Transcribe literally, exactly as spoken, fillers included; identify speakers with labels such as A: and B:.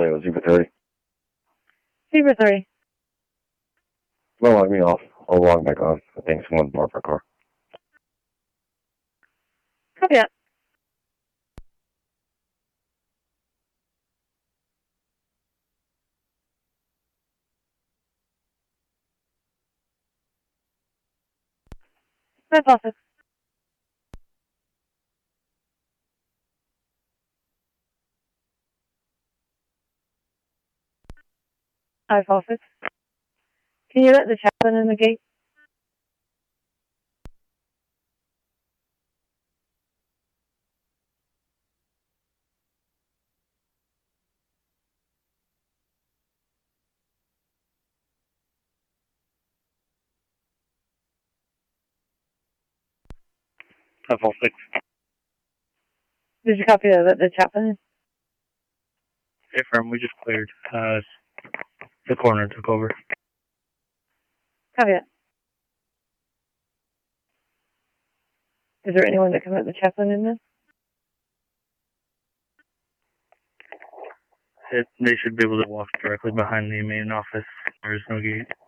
A: Leo, Zebra thirty.
B: Zebra three.
A: Don't let me off. I'll log back on. I think someone's marked our car.
B: Copy that. Smith office. I've office. Can you let the chaplain in the gate?
C: Five four six.
B: Did you copy that? Let the chaplain in?
C: Hey, firm, we just cleared. Uh, the coroner took over.
B: Copy that. Is there anyone that can let the chaplain in then?
C: It, they should be able to walk directly behind the main office. There is no gate.